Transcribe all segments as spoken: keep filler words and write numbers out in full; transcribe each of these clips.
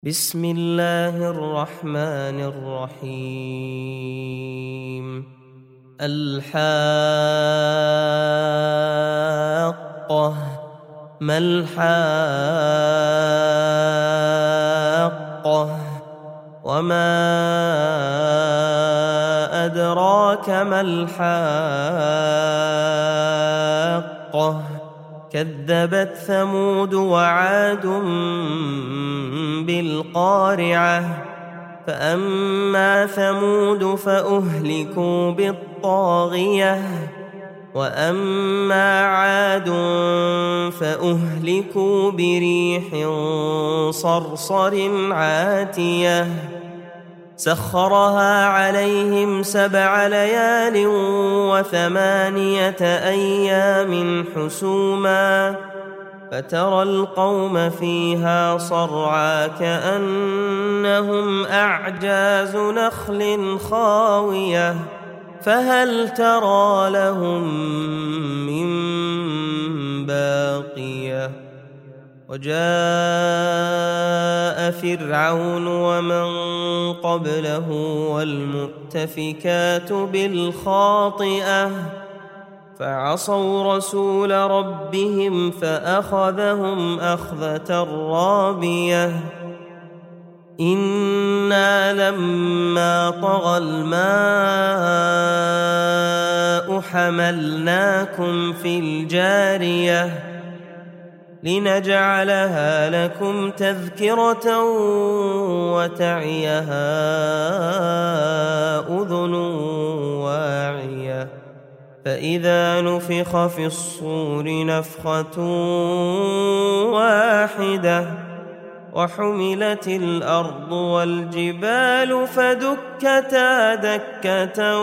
بسم الله الرحمن الرحيم. الحاقة ما الحاقة وما أدراك ما الحاقة كذبت ثمود وعاد بالقارعة فأما ثمود فأهلكوا بالطاغية وأما عاد فأهلكوا بريح صرصر عاتية سخرها عليهم سبع ليال وثمانية أيام حسوما فترى القوم فيها صرعى كأنهم أعجاز نخل خاوية فهل ترى لهم من باقية وجاء فرعون ومن قبله والمؤتفكات بالخاطئة فعصوا رسول ربهم فأخذهم أخذة رابية إنا لما طغى الماء حملناكم في الجارية لنجعلها لكم تذكرة وتعيها أذن واعية فإذا نفخ في الصور نفخة واحدة وحملت الأرض والجبال فدكتا دكة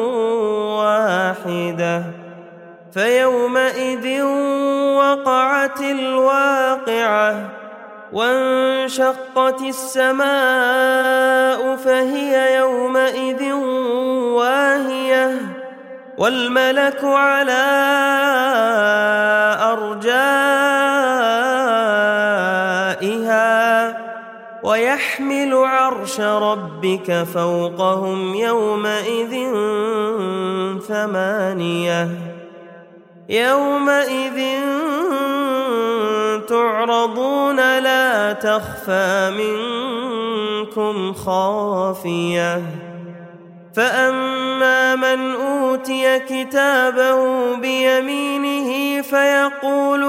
واحدة فيومئذ وقعت الواقعة وانشقت السماء فهي يومئذ واهية والملك على أرجائها ويحمل عرش ربك فوقهم يومئذ ثمانية يومئذ تعرضون لا تخفى منكم خافية فأما من أوتي كتابه بيمينه فيقول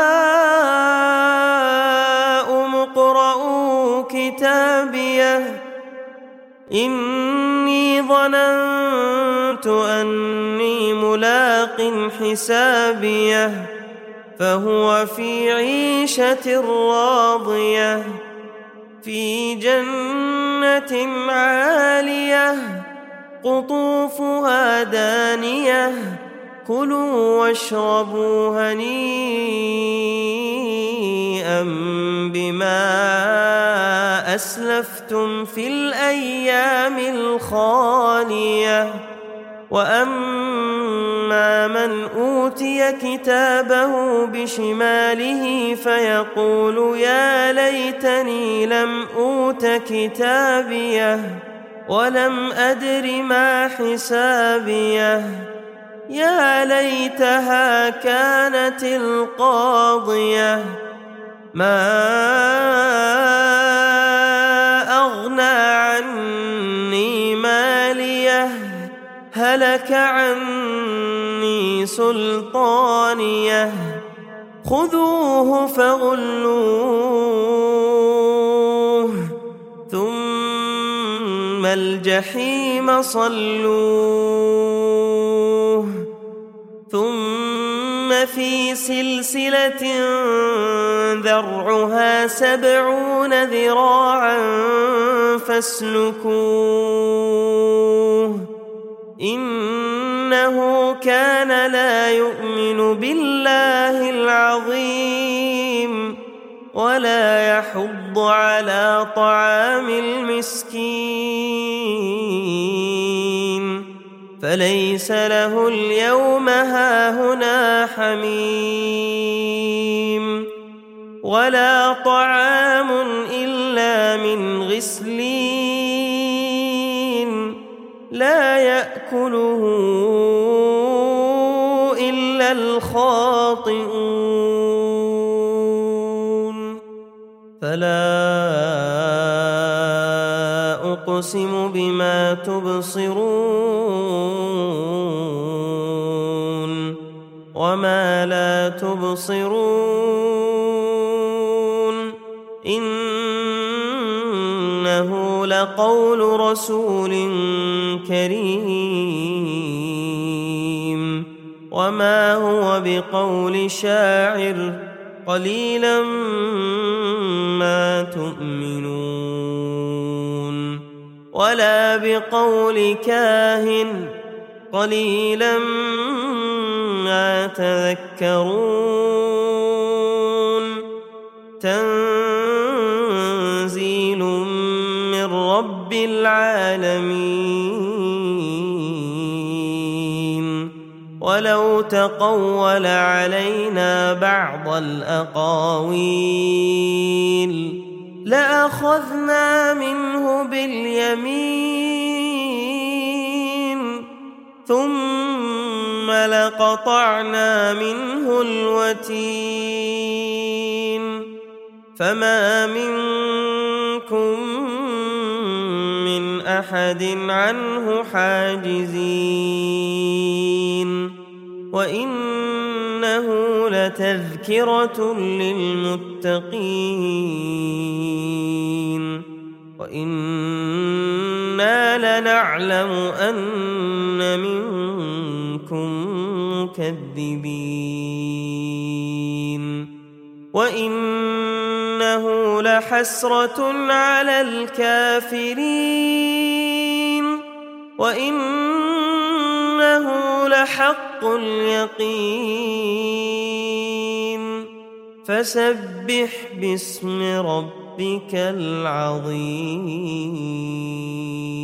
هاؤم اقرءوا كتابيه إني ظننت أني ملاق حسابيه فهو في عيشة راضية في جنة عالية قطوفها دانية كلوا واشربوا هنيئا بما أسلفتم في الأيام الخالية وأما من أوتي كتابه بشماله فيقول يا ليتني لم أوت كتابيه ولم أدر ما حسابيه يا ليتها كانت القاضية ما أغنى عني ماليه هلك عني سلطانيه خذوه فغلوه ثم الجحيم صلوه ثم في سلسلة ذرعها سبعون ذراعا فاسلكوه إنه كان لا يؤمن بالله العظيم ولا يحض على طعام المسكين فليس له اليوم هاهنا حميم ولا طعام إلا من من غسلين لا يأكله إلا الخاطئون فلا أقسم بما تبصرون وما لا تبصرون إنه لقول رسول كريم وما هو بقول شاعر قليلا ما تؤمنون ولا بقول كاهن قليلا ما تذكرون تنزيل من رب العالمين ولو تقول علينا بعض الأقاويل لأخذنا منه باليمين ثم لقطعنا منه الوتين فما منكم من أحد عنه حاجزين وإنه لتذكرة للمتقين وإنا لنعلم أن منكم مكذبين وإنه لحسرة على الكافرين وإنه لحق اليقين فسبح باسم ربك العظيم.